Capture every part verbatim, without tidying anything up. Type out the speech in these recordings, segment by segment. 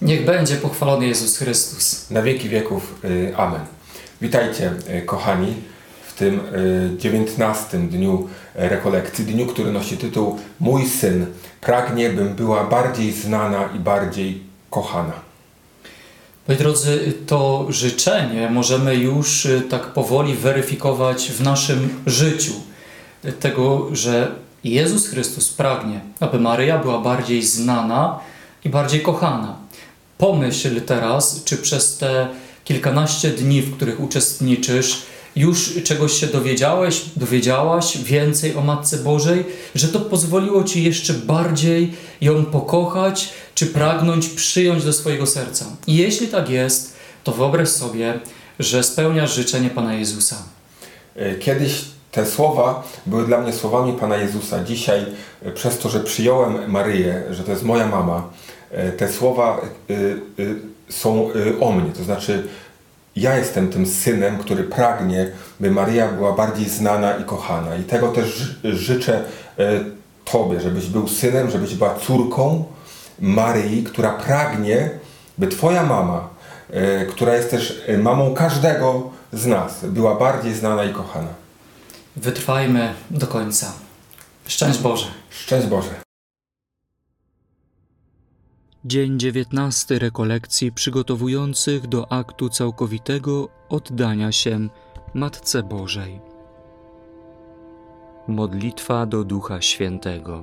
Niech będzie pochwalony Jezus Chrystus. Na wieki wieków. y, Amen. Witajcie, y, kochani, w tym y, dziewiętnastym dniu rekolekcji, dniu, który nosi tytuł Mój Syn pragnie, bym była bardziej znana i bardziej kochana. Moi drodzy, to życzenie możemy już y, tak powoli weryfikować w naszym życiu. Tego, że Jezus Chrystus pragnie, aby Maryja była bardziej znana i bardziej kochana. Pomyśl teraz, czy przez te kilkanaście dni, w których uczestniczysz, już czegoś się dowiedziałeś, dowiedziałaś więcej o Matce Bożej, że to pozwoliło Ci jeszcze bardziej ją pokochać, czy pragnąć przyjąć do swojego serca. I jeśli tak jest, to wyobraź sobie, że spełniasz życzenie Pana Jezusa. Kiedyś te słowa były dla mnie słowami Pana Jezusa. Dzisiaj, przez to, że przyjąłem Maryję, że to jest moja mama, te słowa y, y, są y, o mnie. To znaczy, ja jestem tym synem, który pragnie, by Maryja była bardziej znana i kochana. I tego też życzę y, Tobie, żebyś był synem, żebyś była córką Maryi, która pragnie, by Twoja mama, y, która jest też mamą każdego z nas, była bardziej znana i kochana. Wytrwajmy do końca. Szczęść Boże. Szczęść Boże. Dzień dziewiętnasty rekolekcji przygotowujących do aktu całkowitego oddania się Matce Bożej. Modlitwa do Ducha Świętego.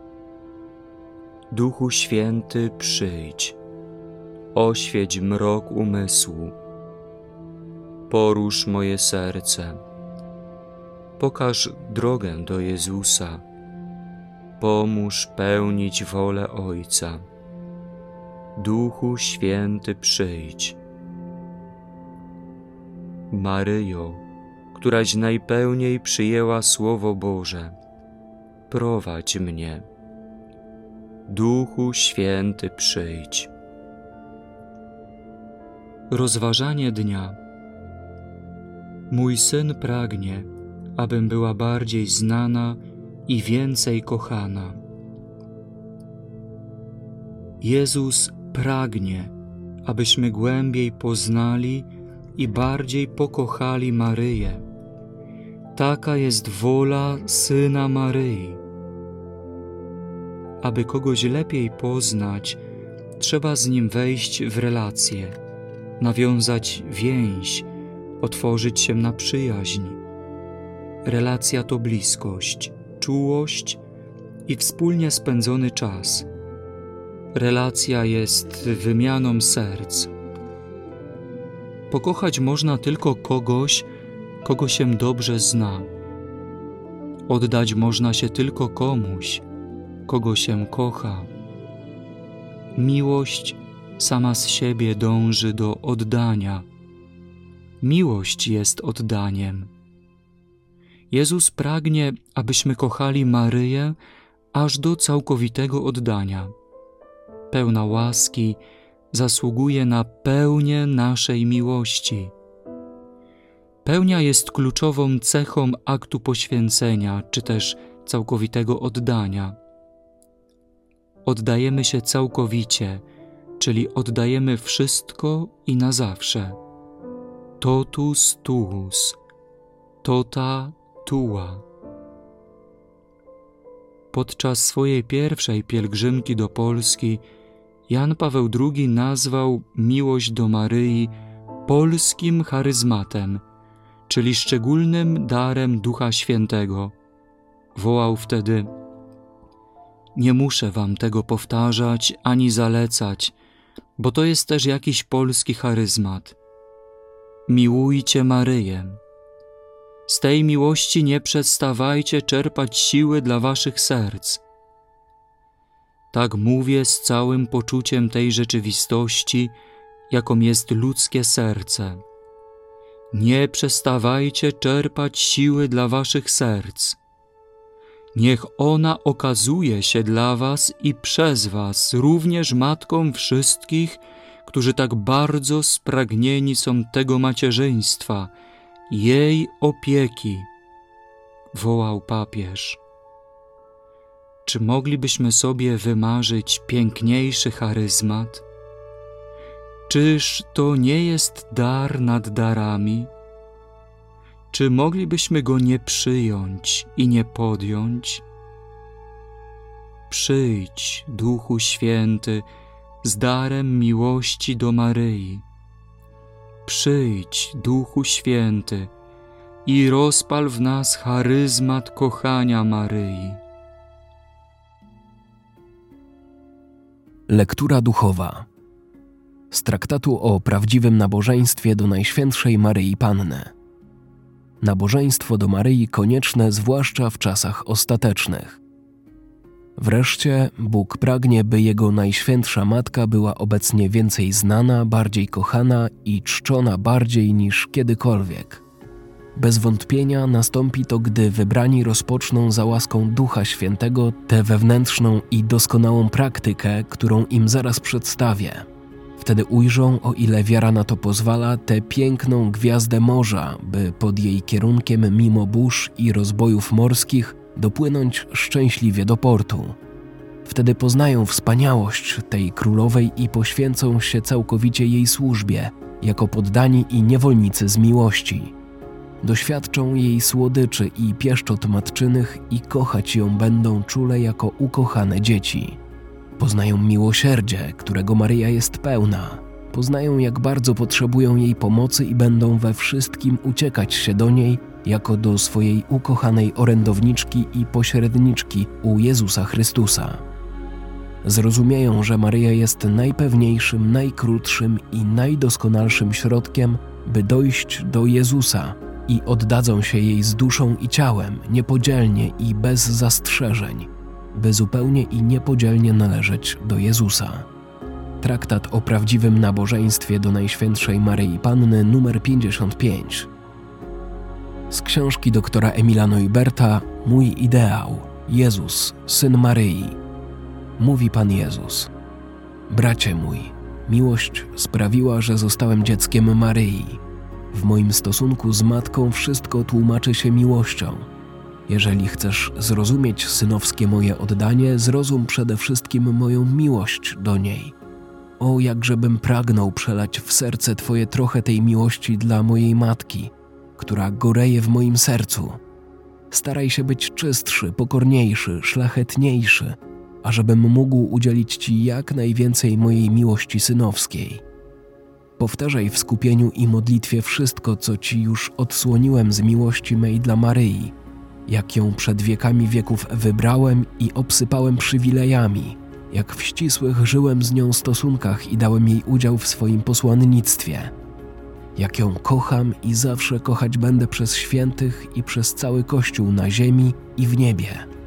Duchu Święty, przyjdź, oświeć mrok umysłu, porusz moje serce, pokaż drogę do Jezusa, pomóż pełnić wolę Ojca. Duchu Święty, przyjdź. Maryjo, któraś najpełniej przyjęła Słowo Boże, prowadź mnie. Duchu Święty, przyjdź. Rozważanie dnia. Mój Syn pragnie, abym była bardziej znana i więcej kochana. Jezus pragnie, abyśmy głębiej poznali i bardziej pokochali Maryję. Taka jest wola Syna Maryi. Aby kogoś lepiej poznać, trzeba z Nim wejść w relację, nawiązać więź, otworzyć się na przyjaźń. Relacja to bliskość, czułość i wspólnie spędzony czas. Relacja jest wymianą serc. Pokochać można tylko kogoś, kogo się dobrze zna. Oddać można się tylko komuś, kogo się kocha. Miłość sama z siebie dąży do oddania. Miłość jest oddaniem. Jezus pragnie, abyśmy kochali Maryję aż do całkowitego oddania. Pełna łaski, zasługuje na pełnię naszej miłości. Pełnia jest kluczową cechą aktu poświęcenia, czy też całkowitego oddania. Oddajemy się całkowicie, czyli oddajemy wszystko i na zawsze. Totus tuus, tota tua. Podczas swojej pierwszej pielgrzymki do Polski Jan Paweł drugi nazwał miłość do Maryi polskim charyzmatem, czyli szczególnym darem Ducha Świętego. Wołał wtedy: nie muszę wam tego powtarzać ani zalecać, bo to jest też jakiś polski charyzmat. Miłujcie Maryję. Z tej miłości nie przestawajcie czerpać siły dla waszych serc. Tak mówię z całym poczuciem tej rzeczywistości, jaką jest ludzkie serce. Nie przestawajcie czerpać siły dla waszych serc. Niech ona okazuje się dla was i przez was również matką wszystkich, którzy tak bardzo spragnieni są tego macierzyństwa, jej opieki, wołał papież. Czy moglibyśmy sobie wymarzyć piękniejszy charyzmat? Czyż to nie jest dar nad darami? Czy moglibyśmy go nie przyjąć i nie podjąć? Przyjdź, Duchu Święty, z darem miłości do Maryi. Przyjdź, Duchu Święty, i rozpal w nas charyzmat kochania Maryi. Lektura duchowa z traktatu o prawdziwym nabożeństwie do Najświętszej Maryi Panny. Nabożeństwo do Maryi konieczne zwłaszcza w czasach ostatecznych. Wreszcie Bóg pragnie, by Jego Najświętsza Matka była obecnie więcej znana, bardziej kochana i czczona bardziej niż kiedykolwiek. Bez wątpienia nastąpi to, gdy wybrani rozpoczną za łaską Ducha Świętego tę wewnętrzną i doskonałą praktykę, którą im zaraz przedstawię. Wtedy ujrzą, o ile wiara na to pozwala, tę piękną gwiazdę morza, by pod jej kierunkiem mimo burz i rozbojów morskich dopłynąć szczęśliwie do portu. Wtedy poznają wspaniałość tej królowej i poświęcą się całkowicie jej służbie, jako poddani i niewolnicy z miłości. Doświadczą jej słodyczy i pieszczot matczynych i kochać ją będą czule jako ukochane dzieci. Poznają miłosierdzie, którego Maryja jest pełna. Poznają, jak bardzo potrzebują jej pomocy i będą we wszystkim uciekać się do niej, jako do swojej ukochanej orędowniczki i pośredniczki u Jezusa Chrystusa. Zrozumieją, że Maryja jest najpewniejszym, najkrótszym i najdoskonalszym środkiem, by dojść do Jezusa, i oddadzą się jej z duszą i ciałem, niepodzielnie i bez zastrzeżeń, by zupełnie i niepodzielnie należeć do Jezusa. Traktat o prawdziwym nabożeństwie do Najświętszej Maryi Panny numer pięćdziesiąt pięć. Z książki doktora Emila Neuberta Mój ideał, Jezus, Syn Maryi. Mówi Pan Jezus: Bracie mój, miłość sprawiła, że zostałem dzieckiem Maryi. W moim stosunku z Matką wszystko tłumaczy się miłością. Jeżeli chcesz zrozumieć synowskie moje oddanie, zrozum przede wszystkim moją miłość do niej. O, jakżebym pragnął przelać w serce Twoje trochę tej miłości dla mojej Matki, która goreje w moim sercu. Staraj się być czystszy, pokorniejszy, szlachetniejszy, ażebym mógł udzielić Ci jak najwięcej mojej miłości synowskiej. Powtarzaj w skupieniu i modlitwie wszystko, co Ci już odsłoniłem z miłości mej dla Maryi, jak ją przed wiekami wieków wybrałem i obsypałem przywilejami, jak w ścisłych żyłem z nią stosunkach i dałem jej udział w swoim posłannictwie. Jak ją kocham i zawsze kochać będę przez świętych i przez cały Kościół na ziemi i w niebie.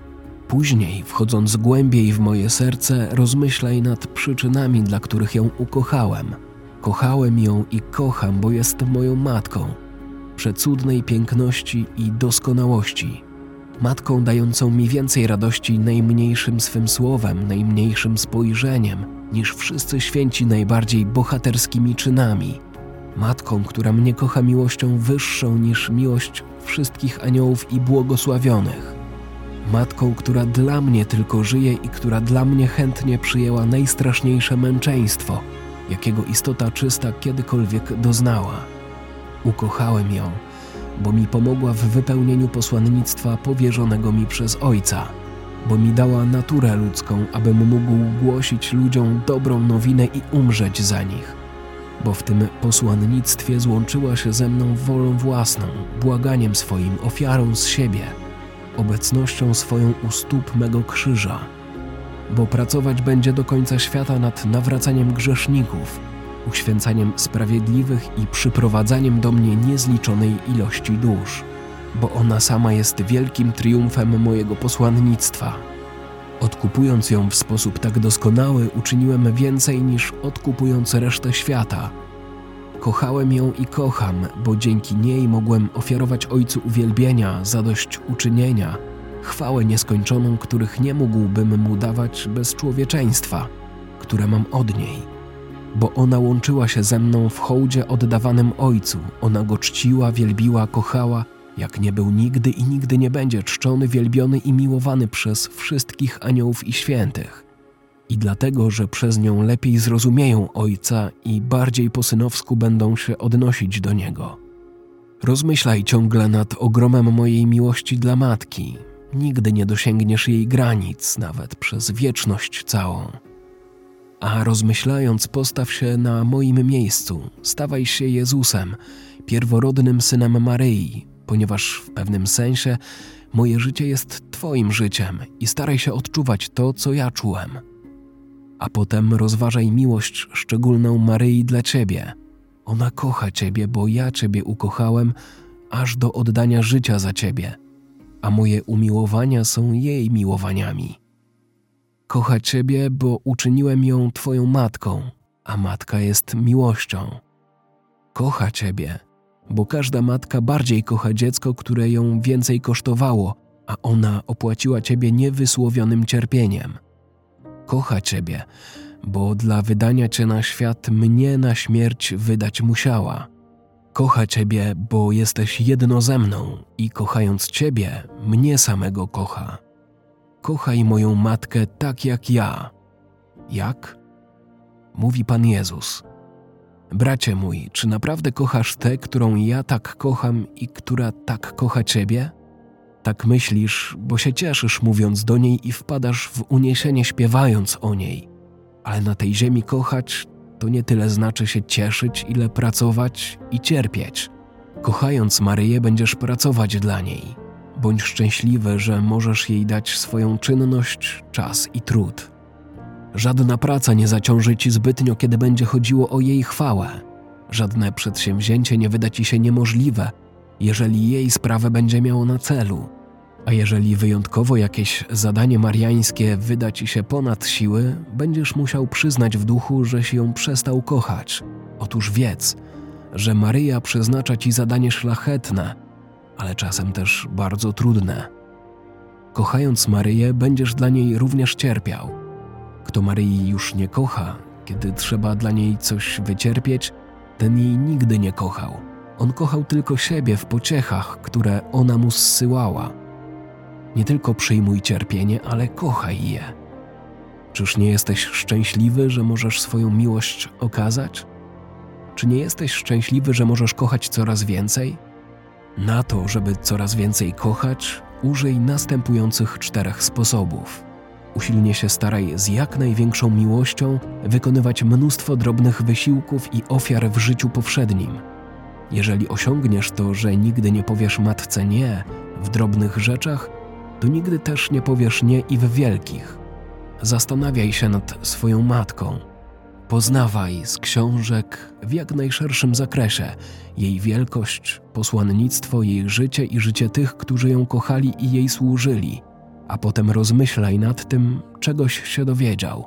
Później, wchodząc głębiej w moje serce, rozmyślaj nad przyczynami, dla których ją ukochałem. Kochałem ją i kocham, bo jest moją matką, przecudnej piękności i doskonałości. Matką dającą mi więcej radości najmniejszym swym słowem, najmniejszym spojrzeniem, niż wszyscy święci najbardziej bohaterskimi czynami. Matką, która mnie kocha miłością wyższą niż miłość wszystkich aniołów i błogosławionych. Matką, która dla mnie tylko żyje i która dla mnie chętnie przyjęła najstraszniejsze męczeństwo, jakiego istota czysta kiedykolwiek doznała. Ukochałem ją, bo mi pomogła w wypełnieniu posłannictwa powierzonego mi przez Ojca, bo mi dała naturę ludzką, abym mógł głosić ludziom dobrą nowinę i umrzeć za nich, bo w tym posłannictwie złączyła się ze mną wolą własną, błaganiem swoim, ofiarą z siebie, obecnością swoją u stóp mego krzyża, bo pracować będzie do końca świata nad nawracaniem grzeszników, uświęcaniem sprawiedliwych i przyprowadzaniem do mnie niezliczonej ilości dusz, bo ona sama jest wielkim triumfem mojego posłannictwa. Odkupując ją w sposób tak doskonały, uczyniłem więcej niż odkupując resztę świata. Kochałem ją i kocham, bo dzięki niej mogłem ofiarować Ojcu uwielbienia, zadośćuczynienia, chwałę nieskończoną, których nie mógłbym mu dawać bez człowieczeństwa, które mam od niej. Bo ona łączyła się ze mną w hołdzie oddawanym Ojcu, ona go czciła, wielbiła, kochała, jak nie był nigdy i nigdy nie będzie czczony, wielbiony i miłowany przez wszystkich aniołów i świętych. i dlatego, że przez nią lepiej zrozumieją Ojca i bardziej po synowsku będą się odnosić do Niego. Rozmyślaj ciągle nad ogromem mojej miłości dla Matki. Nigdy nie dosięgniesz jej granic, nawet przez wieczność całą. A rozmyślając, postaw się na moim miejscu, stawaj się Jezusem, pierworodnym Synem Maryi, ponieważ w pewnym sensie moje życie jest Twoim życiem i staraj się odczuwać to, co ja czułem. A potem rozważaj miłość szczególną Maryi dla Ciebie. Ona kocha Ciebie, bo ja Ciebie ukochałem aż do oddania życia za Ciebie, a moje umiłowania są jej miłowaniami. Kocha Ciebie, bo uczyniłem ją Twoją matką, a matka jest miłością. Kocha Ciebie, bo każda matka bardziej kocha dziecko, które ją więcej kosztowało, a ona opłaciła Ciebie niewysłowionym cierpieniem. Kocha Ciebie, bo dla wydania Cię na świat mnie na śmierć wydać musiała. Kocha Ciebie, bo jesteś jedno ze mną i kochając Ciebie, mnie samego kocha. Kochaj moją matkę tak jak ja. Jak? Mówi Pan Jezus. Bracie mój, czy naprawdę kochasz tę, którą ja tak kocham i która tak kocha Ciebie? Tak myślisz, bo się cieszysz mówiąc do niej i wpadasz w uniesienie śpiewając o niej. Ale na tej ziemi kochać to nie tyle znaczy się cieszyć, ile pracować i cierpieć. Kochając Maryję będziesz pracować dla niej. Bądź szczęśliwy, że możesz jej dać swoją czynność, czas i trud. Żadna praca nie zaciąży Ci zbytnio, kiedy będzie chodziło o jej chwałę. Żadne przedsięwzięcie nie wyda Ci się niemożliwe, jeżeli jej sprawę będzie miało na celu. A jeżeli wyjątkowo jakieś zadanie mariańskie wyda Ci się ponad siły, będziesz musiał przyznać w duchu, żeś ją przestał kochać. Otóż wiedz, że Maryja przeznacza Ci zadanie szlachetne, ale czasem też bardzo trudne. Kochając Maryję, będziesz dla niej również cierpiał. Kto Maryi już nie kocha, kiedy trzeba dla niej coś wycierpieć, ten jej nigdy nie kochał. On kochał tylko siebie w pociechach, które ona mu zsyłała. Nie tylko przyjmuj cierpienie, ale kochaj je. Czyż nie jesteś szczęśliwy, że możesz swoją miłość okazać? Czy nie jesteś szczęśliwy, że możesz kochać coraz więcej? Na to, żeby coraz więcej kochać, użyj następujących czterech sposobów. Usilnie się staraj z jak największą miłością wykonywać mnóstwo drobnych wysiłków i ofiar w życiu powszednim. Jeżeli osiągniesz to, że nigdy nie powiesz matce nie w drobnych rzeczach, to nigdy też nie powiesz nie i w wielkich. Zastanawiaj się nad swoją matką. Poznawaj z książek w jak najszerszym zakresie jej wielkość, posłannictwo, jej życie i życie tych, którzy ją kochali i jej służyli, a potem rozmyślaj nad tym, czegoś się dowiedział.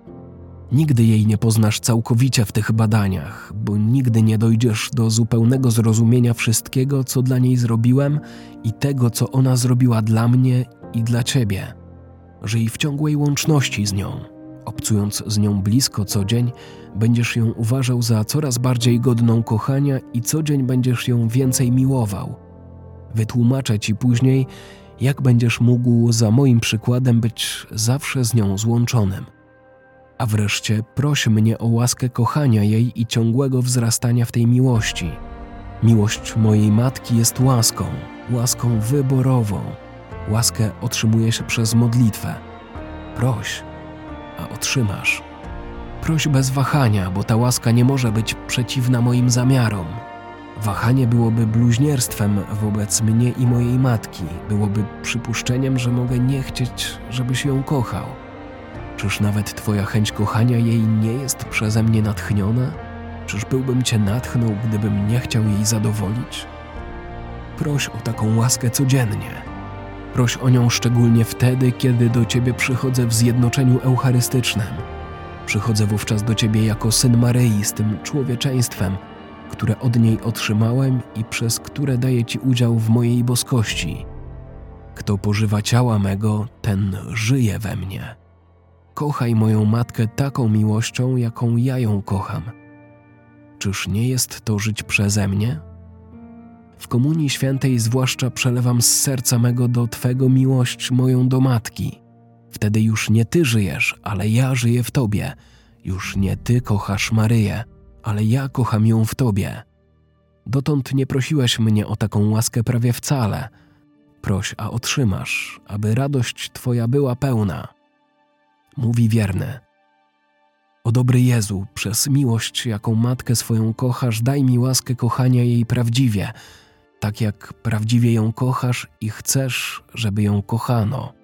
Nigdy jej nie poznasz całkowicie w tych badaniach, bo nigdy nie dojdziesz do zupełnego zrozumienia wszystkiego, co dla niej zrobiłem i tego, co ona zrobiła dla mnie i dla Ciebie. Żyj w ciągłej łączności z nią. Obcując z nią blisko co dzień, będziesz ją uważał za coraz bardziej godną kochania i co dzień będziesz ją więcej miłował. Wytłumaczę Ci później, jak będziesz mógł za moim przykładem być zawsze z nią złączonym. A wreszcie proś mnie o łaskę kochania jej i ciągłego wzrastania w tej miłości. Miłość mojej matki jest łaską, łaską wyborową. Łaskę otrzymuje się przez modlitwę. Proś, a otrzymasz. Proś bez wahania, bo ta łaska nie może być przeciwna moim zamiarom. Wahanie byłoby bluźnierstwem wobec mnie i mojej matki, byłoby przypuszczeniem, że mogę nie chcieć, żebyś ją kochał. Czyż nawet Twoja chęć kochania jej nie jest przeze mnie natchniona? Czyż byłbym Cię natchnął, gdybym nie chciał jej zadowolić? Proś o taką łaskę codziennie. Proś o nią szczególnie wtedy, kiedy do Ciebie przychodzę w zjednoczeniu eucharystycznym. Przychodzę wówczas do Ciebie jako syn Maryi z tym człowieczeństwem, które od niej otrzymałem i przez które daję Ci udział w mojej boskości. Kto pożywa ciała mego, ten żyje we mnie. Kochaj moją matkę taką miłością, jaką ja ją kocham. Czyż nie jest to żyć przeze mnie? W Komunii Świętej zwłaszcza przelewam z serca mego do Twego miłość moją do Matki. Wtedy już nie ty żyjesz, ale ja żyję w tobie. Już nie ty kochasz Maryję, ale ja kocham ją w tobie. Dotąd nie prosiłeś mnie o taką łaskę prawie wcale. Proś, a otrzymasz, aby radość twoja była pełna. Mówi wierny. O dobry Jezu, przez miłość, jaką matkę swoją kochasz, daj mi łaskę kochania jej prawdziwie, tak jak prawdziwie ją kochasz i chcesz, żeby ją kochano.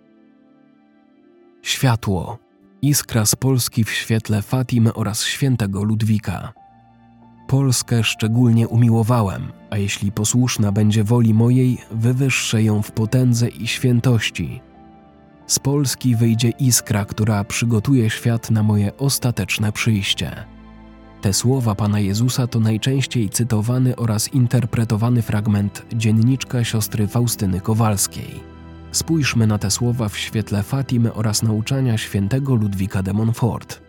Światło, iskra z Polski w świetle Fatimy oraz świętego Ludwika. Polskę szczególnie umiłowałem, a jeśli posłuszna będzie woli mojej, wywyższę ją w potędze i świętości. Z Polski wyjdzie iskra, która przygotuje świat na moje ostateczne przyjście. Te słowa Pana Jezusa to najczęściej cytowany oraz interpretowany fragment dzienniczka siostry Faustyny Kowalskiej. Spójrzmy na te słowa w świetle Fatimy oraz nauczania świętego Ludwika de Montfort.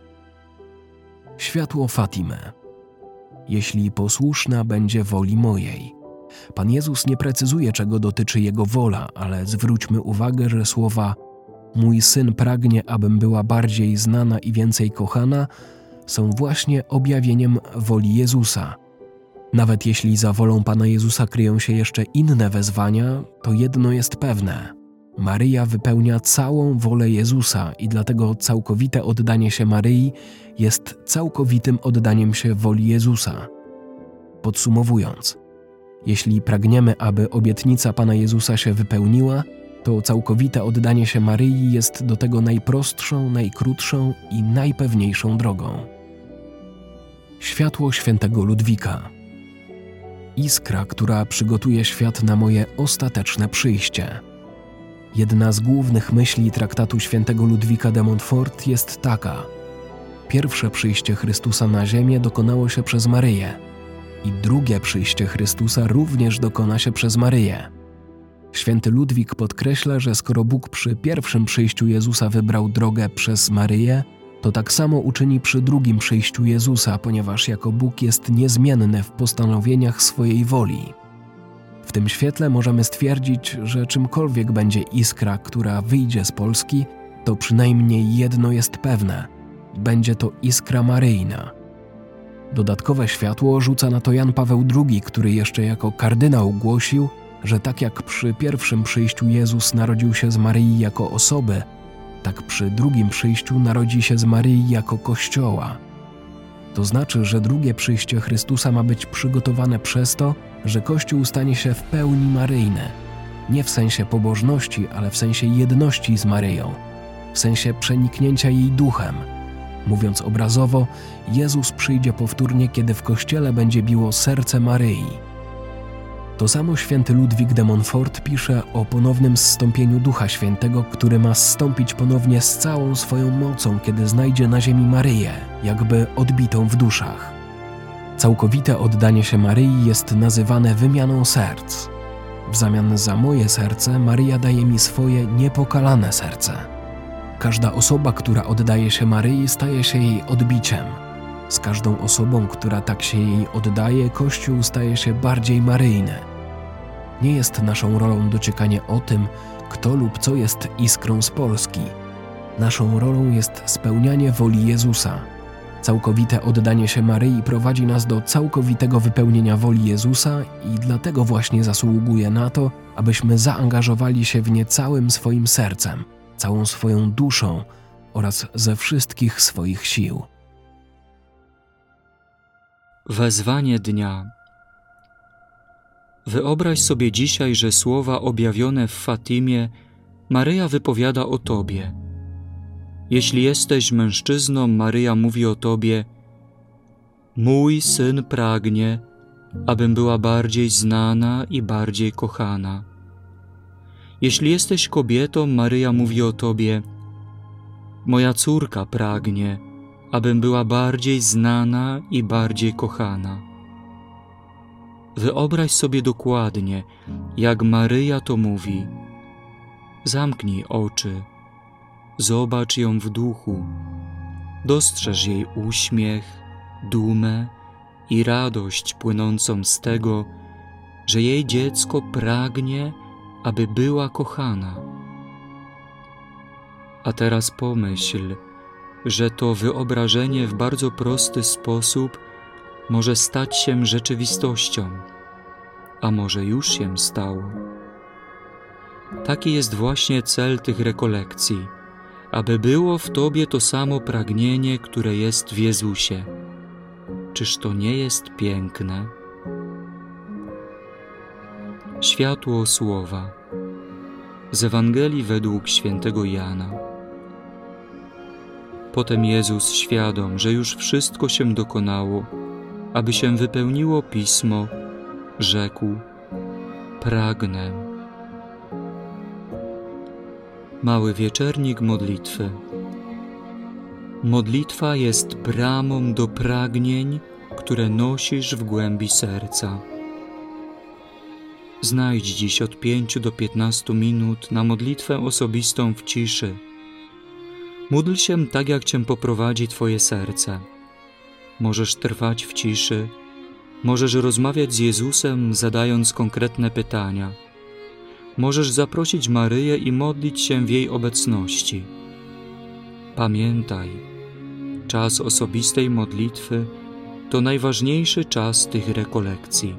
Światło Fatimy. Jeśli posłuszna będzie woli mojej. Pan Jezus nie precyzuje, czego dotyczy Jego wola, ale zwróćmy uwagę, że słowa mój Syn pragnie, abym była bardziej znana i więcej kochana, są właśnie objawieniem woli Jezusa. Nawet jeśli za wolą Pana Jezusa kryją się jeszcze inne wezwania, to jedno jest pewne. Maryja wypełnia całą wolę Jezusa i dlatego całkowite oddanie się Maryi jest całkowitym oddaniem się woli Jezusa. Podsumowując, jeśli pragniemy, aby obietnica Pana Jezusa się wypełniła, to całkowite oddanie się Maryi jest do tego najprostszą, najkrótszą i najpewniejszą drogą. Światło świętego Ludwika. Iskra, która przygotuje świat na moje ostateczne przyjście. Jedna z głównych myśli traktatu świętego Ludwika de Montfort jest taka. Pierwsze przyjście Chrystusa na ziemię dokonało się przez Maryję i drugie przyjście Chrystusa również dokona się przez Maryję. Święty Ludwik podkreśla, że skoro Bóg przy pierwszym przyjściu Jezusa wybrał drogę przez Maryję, to tak samo uczyni przy drugim przyjściu Jezusa, ponieważ jako Bóg jest niezmienny w postanowieniach swojej woli. W tym świetle możemy stwierdzić, że czymkolwiek będzie iskra, która wyjdzie z Polski, to przynajmniej jedno jest pewne – będzie to iskra maryjna. Dodatkowe światło rzuca na to Jan Paweł drugi, który jeszcze jako kardynał głosił, że tak jak przy pierwszym przyjściu Jezus narodził się z Maryi jako osoby, tak przy drugim przyjściu narodzi się z Maryi jako Kościoła. To znaczy, że drugie przyjście Chrystusa ma być przygotowane przez to, że Kościół stanie się w pełni maryjny. Nie w sensie pobożności, ale w sensie jedności z Maryją, w sensie przeniknięcia jej duchem. Mówiąc obrazowo, Jezus przyjdzie powtórnie, kiedy w Kościele będzie biło serce Maryi. To samo święty Ludwik de Montfort pisze o ponownym zstąpieniu Ducha Świętego, który ma zstąpić ponownie z całą swoją mocą, kiedy znajdzie na ziemi Maryję, jakby odbitą w duszach. Całkowite oddanie się Maryi jest nazywane wymianą serc. W zamian za moje serce Maryja daje mi swoje niepokalane serce. Każda osoba, która oddaje się Maryi, staje się jej odbiciem. Z każdą osobą, która tak się jej oddaje, Kościół staje się bardziej maryjny. Nie jest naszą rolą dociekanie o tym, kto lub co jest iskrą z Polski. Naszą rolą jest spełnianie woli Jezusa. Całkowite oddanie się Maryi prowadzi nas do całkowitego wypełnienia woli Jezusa i dlatego właśnie zasługuje na to, abyśmy zaangażowali się w nie całym swoim sercem, całą swoją duszą oraz ze wszystkich swoich sił. Wezwanie dnia. Wyobraź sobie dzisiaj, że słowa objawione w Fatimie Maryja wypowiada o Tobie. Jeśli jesteś mężczyzną, Maryja mówi o Tobie: mój Syn pragnie, abym była bardziej znana i bardziej kochana. Jeśli jesteś kobietą, Maryja mówi o Tobie: moja córka pragnie, abym była bardziej znana i bardziej kochana. Wyobraź sobie dokładnie, jak Maryja to mówi. Zamknij oczy, zobacz ją w duchu, dostrzeż jej uśmiech, dumę i radość płynącą z tego, że jej dziecko pragnie, aby była kochana. A teraz pomyśl, że to wyobrażenie w bardzo prosty sposób może stać się rzeczywistością, a może już się stało. Taki jest właśnie cel tych rekolekcji, aby było w Tobie to samo pragnienie, które jest w Jezusie. Czyż to nie jest piękne? Światło Słowa z Ewangelii według świętego Jana. Potem Jezus, świadom, że już wszystko się dokonało, aby się wypełniło Pismo, rzekł: pragnę. Mały wieczernik modlitwy. Modlitwa jest bramą do pragnień, które nosisz w głębi serca. Znajdź dziś od pięciu do piętnastu minut na modlitwę osobistą w ciszy. Módl się tak, jak Cię poprowadzi Twoje serce. Możesz trwać w ciszy, możesz rozmawiać z Jezusem, zadając konkretne pytania. Możesz zaprosić Maryję i modlić się w jej obecności. Pamiętaj, czas osobistej modlitwy to najważniejszy czas tych rekolekcji.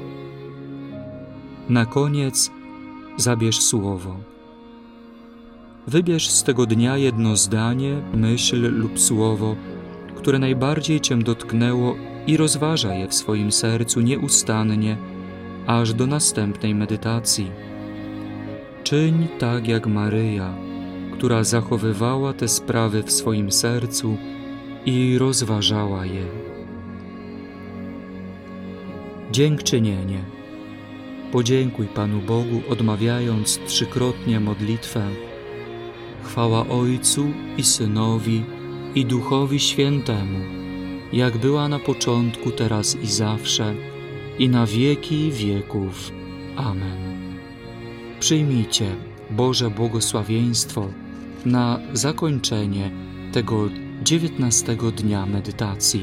Na koniec zabierz słowo. Wybierz z tego dnia jedno zdanie, myśl lub słowo, które najbardziej Cię dotknęło i rozważaj je w swoim sercu nieustannie, aż do następnej medytacji. Czyń tak jak Maryja, która zachowywała te sprawy w swoim sercu i rozważała je. Dziękczynienie. Podziękuj Panu Bogu, odmawiając trzykrotnie modlitwę. Chwała Ojcu i Synowi, i Duchowi Świętemu, jak była na początku, teraz i zawsze, i na wieki wieków. Amen. Przyjmijcie Boże błogosławieństwo na zakończenie tego dziewiętnastego dnia medytacji.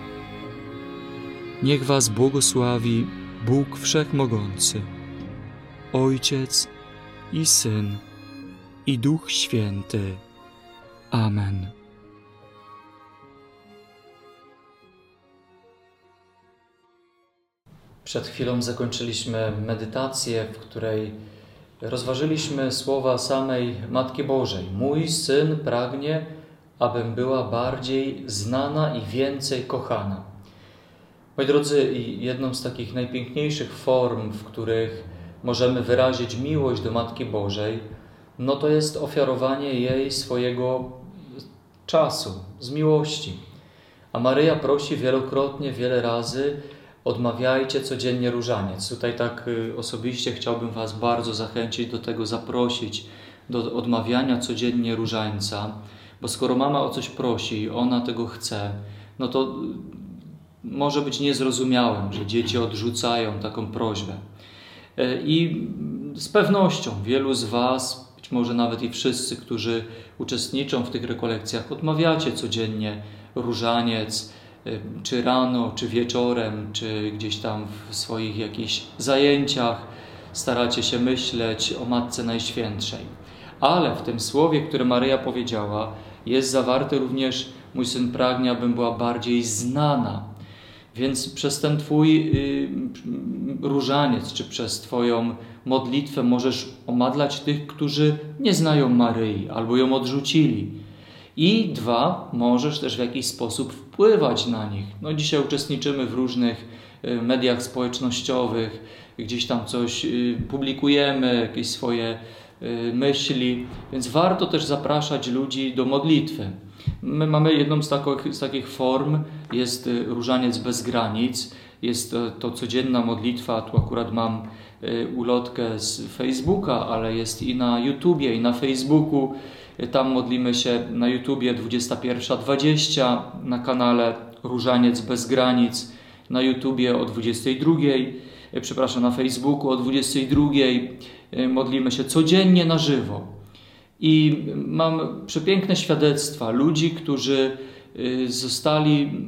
Niech Was błogosławi Bóg Wszechmogący, Ojciec i Syn, i Duch Święty. Amen. Przed chwilą zakończyliśmy medytację, w której rozważyliśmy słowa samej Matki Bożej. Mój Syn pragnie, abym była bardziej znana i więcej kochana. Moi drodzy, jedną z takich najpiękniejszych form, w których możemy wyrazić miłość do Matki Bożej, no to jest ofiarowanie jej swojego czasu, z miłości. A Maryja prosi wielokrotnie, wiele razy: odmawiajcie codziennie różaniec. Tutaj tak osobiście chciałbym Was bardzo zachęcić do tego, zaprosić do odmawiania codziennie różańca, bo skoro mama o coś prosi, ona tego chce, no to może być niezrozumiałym, że dzieci odrzucają taką prośbę. I z pewnością wielu z Was, być może nawet i wszyscy, którzy uczestniczą w tych rekolekcjach, odmawiacie codziennie różaniec, czy rano, czy wieczorem, czy gdzieś tam w swoich jakichś zajęciach staracie się myśleć o Matce Najświętszej. Ale w tym słowie, które Maryja powiedziała, jest zawarte również: mój Syn pragnie, abym była bardziej znana. Więc przez ten Twój y, różaniec, czy przez Twoją modlitwę możesz omadlać tych, którzy nie znają Maryi albo ją odrzucili. I dwa, możesz też w jakiś sposób wpływać na nich. No dzisiaj uczestniczymy w różnych y, mediach społecznościowych, gdzieś tam coś y, publikujemy, jakieś swoje y, myśli, więc warto też zapraszać ludzi do modlitwy. My mamy jedną z takich, z takich form, jest różaniec bez granic, jest to, to codzienna modlitwa, tu akurat mam y, ulotkę z Facebooka, ale jest i na YouTubie, i na Facebooku. Tam modlimy się na YouTubie dwudziesta pierwsza dwadzieścia, na kanale Różaniec bez granic, na YouTubie o dwudziestej drugiej, przepraszam, na Facebooku o dwudziestej drugiej. Modlimy się codziennie na żywo. I mam przepiękne świadectwa ludzi, którzy zostali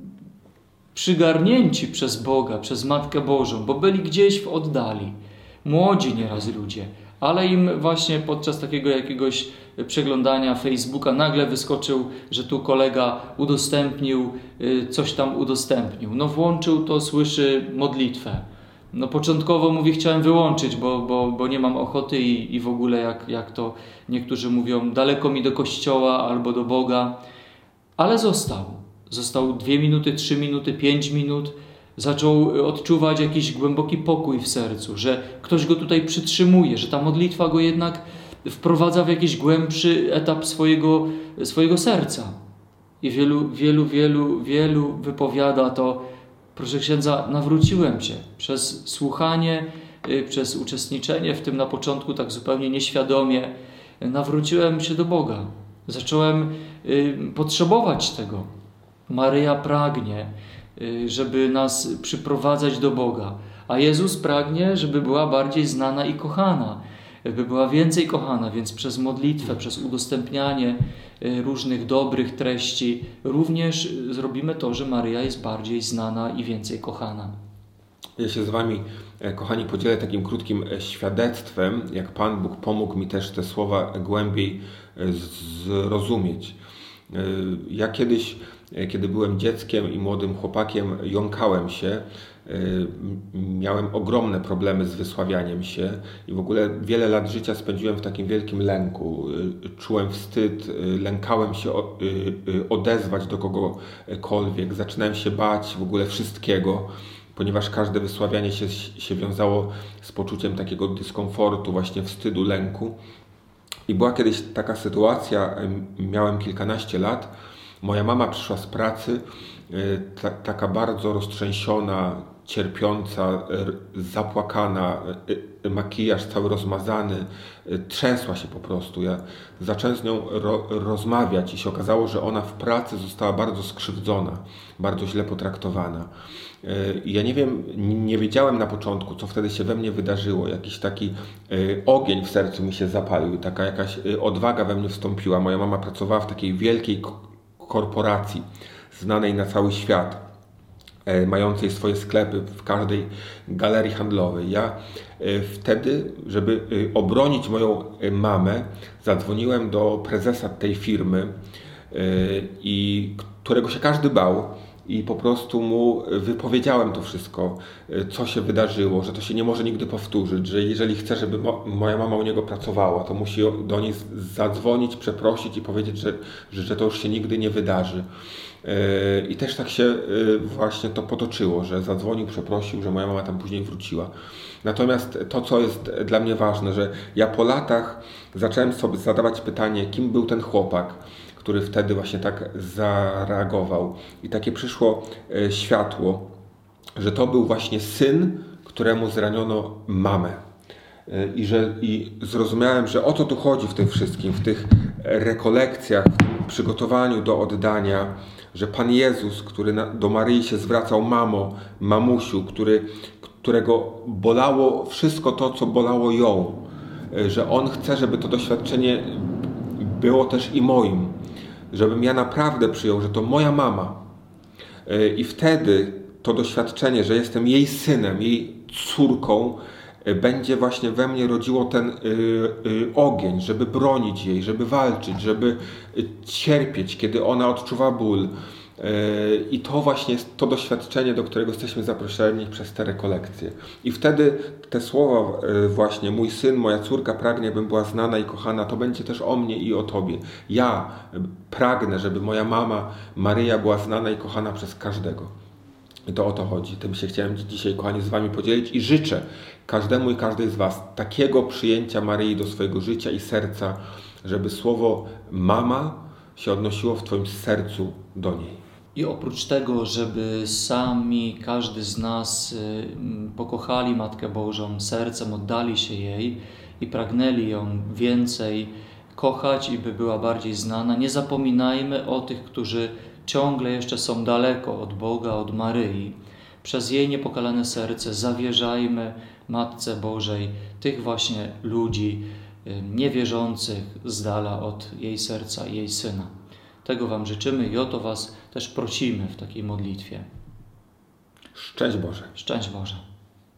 przygarnięci przez Boga, przez Matkę Bożą, bo byli gdzieś w oddali. Młodzi nieraz ludzie, ale im właśnie podczas takiego jakiegoś przeglądania Facebooka nagle wyskoczył, że tu kolega udostępnił, coś tam udostępnił. No włączył to, słyszy modlitwę. No początkowo mówi, chciałem wyłączyć, bo, bo, bo nie mam ochoty i, i w ogóle jak, jak to niektórzy mówią, daleko mi do kościoła albo do Boga. Ale został. Został dwie minuty, trzy minuty, pięć minut. Zaczął odczuwać jakiś głęboki pokój w sercu, że ktoś go tutaj przytrzymuje, że ta modlitwa go jednak wprowadza w jakiś głębszy etap swojego, swojego serca. I wielu, wielu, wielu, wielu wypowiada to, proszę księdza, nawróciłem się przez słuchanie, przez uczestniczenie w tym na początku tak zupełnie nieświadomie. Nawróciłem się do Boga. Zacząłem y, potrzebować tego. Maryja pragnie, y, żeby nas przyprowadzać do Boga. A Jezus pragnie, żeby była bardziej znana i kochana. By była więcej kochana, więc przez modlitwę, przez udostępnianie y, różnych dobrych treści również zrobimy to, że Maryja jest bardziej znana i więcej kochana. Ja się z Wami, kochani, podzielę takim krótkim świadectwem, jak Pan Bóg pomógł mi też te słowa głębiej zrozumieć. Ja kiedyś, kiedy byłem dzieckiem i młodym chłopakiem, jąkałem się, miałem ogromne problemy z wysławianiem się i w ogóle wiele lat życia spędziłem w takim wielkim lęku. Czułem wstyd, lękałem się odezwać do kogokolwiek, zaczynałem się bać w ogóle wszystkiego, ponieważ każde wysławianie się, się wiązało z poczuciem takiego dyskomfortu, właśnie wstydu, lęku. I była kiedyś taka sytuacja, miałem kilkanaście lat, moja mama przyszła z pracy, ta, taka bardzo roztrzęsiona, cierpiąca, zapłakana, makijaż cały rozmazany, trzęsła się po prostu. Ja zacząłem z nią ro, rozmawiać i się okazało, że ona w pracy została bardzo skrzywdzona, bardzo źle potraktowana. Ja nie wiem, nie wiedziałem na początku, co wtedy się we mnie wydarzyło. Jakiś taki ogień w sercu mi się zapalił, taka jakaś odwaga we mnie wstąpiła. Moja mama pracowała w takiej wielkiej korporacji, znanej na cały świat, mającej swoje sklepy w każdej galerii handlowej. Ja wtedy, żeby obronić moją mamę, zadzwoniłem do prezesa tej firmy, i którego się każdy bał, i po prostu mu wypowiedziałem to wszystko, co się wydarzyło, że to się nie może nigdy powtórzyć, że jeżeli chce, żeby mo- moja mama u niego pracowała, to musi do niej zadzwonić, przeprosić i powiedzieć, że, że to już się nigdy nie wydarzy. I też tak się właśnie to potoczyło, że zadzwonił, przeprosił, że moja mama tam później wróciła. Natomiast to, co jest dla mnie ważne, że ja po latach zacząłem sobie zadawać pytanie, kim był ten chłopak, który wtedy właśnie tak zareagował. I takie przyszło światło, że to był właśnie syn, któremu zraniono mamę. I, że, i zrozumiałem, że o co tu chodzi w tym wszystkim, w tych rekolekcjach, w tym przygotowaniu do oddania, że Pan Jezus, który na, do Maryi się zwracał, mamo, mamusiu, który, którego bolało wszystko to, co bolało ją, że On chce, żeby to doświadczenie było też i moim, żebym ja naprawdę przyjął, że to moja mama. I wtedy to doświadczenie, że jestem jej synem, jej córką, będzie właśnie we mnie rodziło ten y, y, ogień, żeby bronić jej, żeby walczyć, żeby cierpieć, kiedy ona odczuwa ból. Y, I to właśnie jest to doświadczenie, do którego jesteśmy zaproszeni przez te rekolekcje. I wtedy te słowa y, właśnie, mój syn, moja córka pragnie, bym była znana i kochana, to będzie też o mnie i o Tobie. Ja pragnę, żeby moja mama Maryja była znana i kochana przez każdego. I to o to chodzi. Tym się chciałem dzisiaj, kochani, z Wami podzielić i życzę każdemu i każdej z Was takiego przyjęcia Maryi do swojego życia i serca, żeby słowo mama się odnosiło w Twoim sercu do niej. I oprócz tego, żeby sami, każdy z nas pokochali Matkę Bożą sercem, oddali się jej i pragnęli ją więcej kochać i by była bardziej znana, nie zapominajmy o tych, którzy ciągle jeszcze są daleko od Boga, od Maryi. Przez jej niepokalane serce zawierzajmy Matce Bożej tych właśnie ludzi niewierzących z dala od jej serca i jej Syna. Tego Wam życzymy i o to Was też prosimy w takiej modlitwie. Szczęść Boże. Szczęść Boże.